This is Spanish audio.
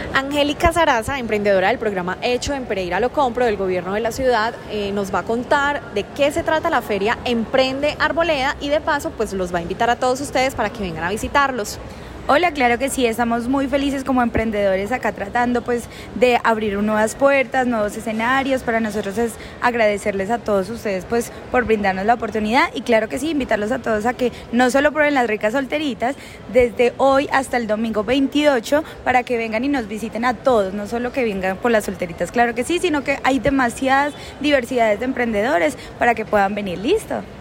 Angélica Zaraza, emprendedora del programa Hecho en Pereira Lo Compro del gobierno de la ciudad, nos va a contar de qué se trata la feria Emprende Arboleda y de paso pues los va a invitar a todos ustedes para que vengan a visitarlos. Hola, claro que sí, estamos muy felices como emprendedores acá tratando pues de abrir nuevas puertas, nuevos escenarios. Para nosotros es agradecerles a todos ustedes pues por brindarnos la oportunidad y claro que sí, invitarlos a todos a que no solo prueben las ricas solteritas desde hoy hasta el domingo 28 para que vengan y nos visiten a todos, no solo que vengan por las solteritas, claro que sí, sino que hay demasiadas diversidades de emprendedores para que puedan venir. Listo.